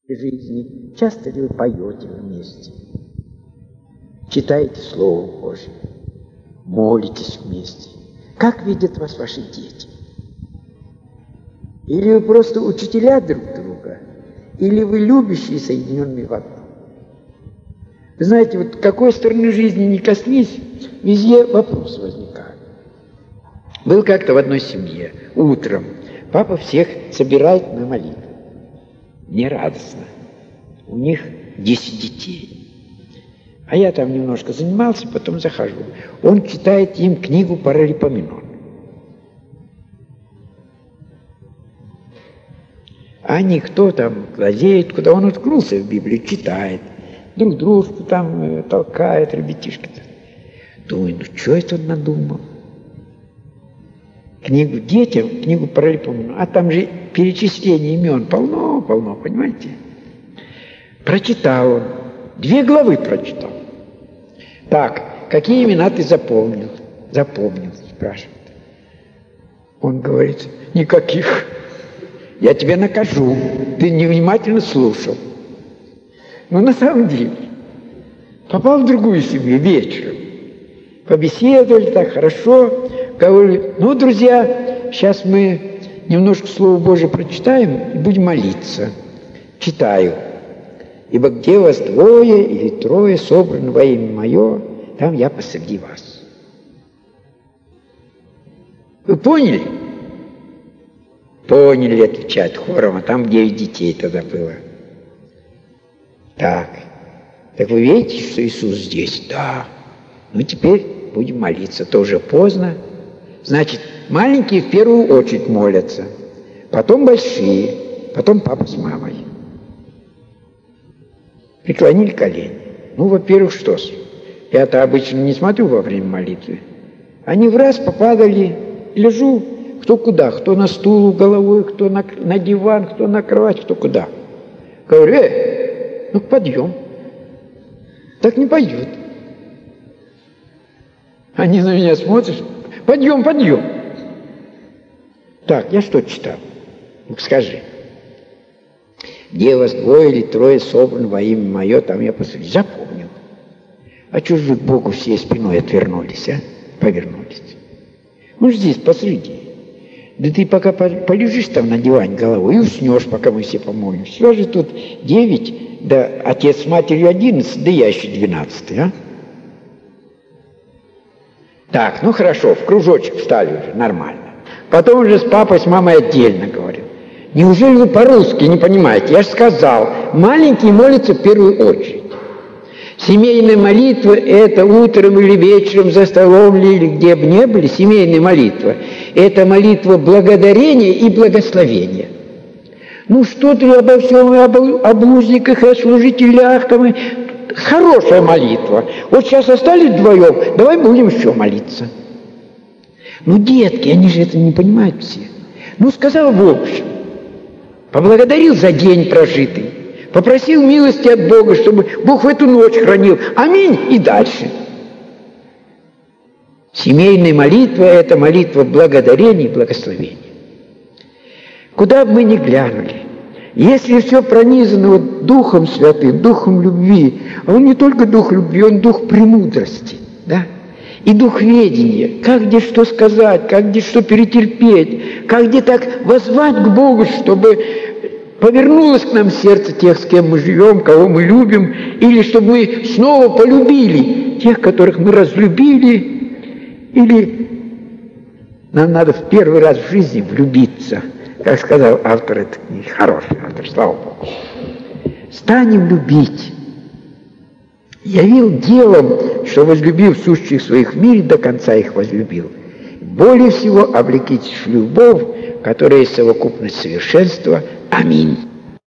жизни? Часто ли вы поете вместе? Читаете Слово Божие? Молитесь вместе? Как видят вас ваши дети? Или вы просто учителя друг друга? Или вы любящие, соединенные в одном? Вы знаете, вот какой стороны жизни не коснись, везде вопрос возникает. Был как-то в одной семье, утром, папа всех собирает на молитву. Мне радостно. У них 10 детей. А я там немножко занимался, потом захожу. Он читает им книгу Паралипоменон. А никто там глазеет, куда он уткнулся в Библию, читает. Друг дружку там толкает, ребятишки-то. Думаю, ну что это он надумал? Книгу детям, книгу Паралипоменон. А там же перечисление имен полно, понимаете? Прочитал он. 2 главы прочитал. Так, какие имена ты запомнил? Запомнил, спрашивает. Он говорит, никаких. Я тебя накажу. Ты невнимательно слушал. Но на самом деле попал в другую семью вечером. Побеседовали так хорошо. Говорю, ну, друзья, сейчас мы немножко Слово Божие прочитаем и будем молиться. Читаю. Ибо где вас 2 или 3 собраны во имя Мое, там я посреди вас. Вы поняли? Поняли, отвечает хором, а там 9 детей тогда было. Так вы видите, что Иисус здесь? Да. Ну, теперь будем молиться. То уже поздно. Значит, маленькие в первую очередь молятся, потом большие, потом папа с мамой. Преклонили колени. Ну, во-первых, что ж, я-то обычно не смотрю во время молитвы. Они в раз попадали, лежу, кто куда, кто на стул головой, кто на диван, кто на кровать, кто куда. Говорю, ну подъем. Так не пойдет. Они на меня смотрят, подъем. Так, я что читал? Ну, скажи. Где вас 2 или 3 собраны во имя Мое, там я посреди. Запомнил. А чего же вы к Богу всей спиной отвернулись, а? Повернулись. Он же здесь посреди. Да ты пока полежишь там на диване головой и уснешь, пока мы все помолимся. Все же тут 9, да отец с матерью 11, да я еще 12, а? Так, ну хорошо, в кружочек встали уже, нормально. Потом уже с папой, с мамой отдельно говорил. Неужели вы по-русски не понимаете? Я же сказал, маленькие молятся в первую очередь. Семейная молитва – это утром или вечером, за столом или где бы ни были, семейная молитва – это молитва благодарения и благословения. Ну что ты обо всем, об узниках и о служителях, там, и... хорошая молитва. Вот сейчас остались вдвоем, давай будем еще молиться. Ну, детки, они же это не понимают все. Ну, сказал в общем, поблагодарил за день прожитый, попросил милости от Бога, чтобы Бог в эту ночь хранил. Аминь. И дальше. Семейная молитва – это молитва благодарения и благословения. Куда бы мы ни глянули, если все пронизано вот Духом Святым, Духом любви, а он не только Дух любви, он Дух премудрости, да? И Дух ведения, как где что сказать, как где что перетерпеть, как где так воззвать к Богу, чтобы повернулось к нам сердце тех, с кем мы живем, кого мы любим, или чтобы мы снова полюбили тех, которых мы разлюбили, или нам надо в первый раз в жизни влюбиться, как сказал автор этой книги, хороший автор, слава Богу. Станем любить. Явил делом, что, возлюбив сущих своих в мире, до конца их возлюбил. Более всего облекитесь в любовь, которая есть совокупность совершенства. Аминь.